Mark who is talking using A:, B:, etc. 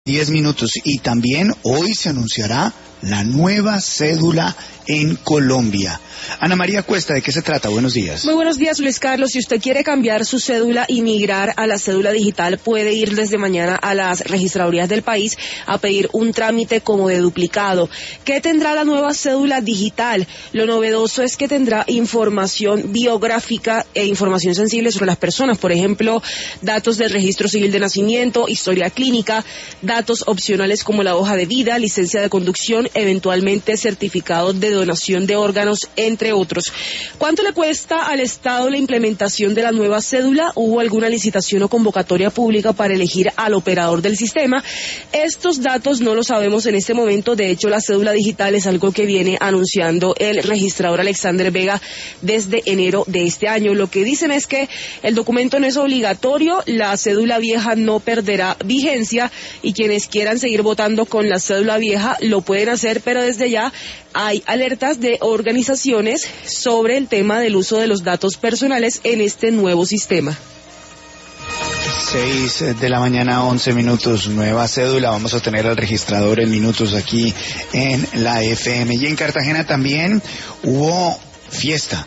A: 10 minutos. Y también hoy se anunciará la nueva cédula en Colombia. Ana María Cuesta, ¿de qué se trata? Buenos días.
B: Muy buenos días, Luis Carlos. Si usted quiere cambiar su cédula y migrar a la cédula digital, puede ir desde mañana a las registradurías del país a pedir un trámite como de duplicado. ¿Qué tendrá la nueva cédula digital? Lo novedoso es que tendrá información biográfica e información sensible sobre las personas. Por ejemplo, datos del registro civil de nacimiento, historia clínica, datos opcionales como la hoja de vida, licencia de conducción, eventualmente certificado de donación de órganos, entre otros. ¿Cuánto le cuesta al Estado la implementación de la nueva cédula? ¿Hubo alguna licitación o convocatoria pública para elegir al operador del sistema? Estos datos no los sabemos en este momento. De hecho, la cédula digital es algo que viene anunciando el registrador Alexander Vega desde enero de este año. Lo que dicen es que el documento no es obligatorio, la cédula vieja no perderá vigencia y quienes quieran seguir votando con la cédula vieja lo pueden hacer, pero desde ya hay alertas de organizaciones sobre el tema del uso de los datos personales en este nuevo sistema.
A: 6 de la mañana, 11 minutos, nueva cédula. Vamos a tener al registrador en minutos aquí en la FM. Y en Cartagena también hubo fiesta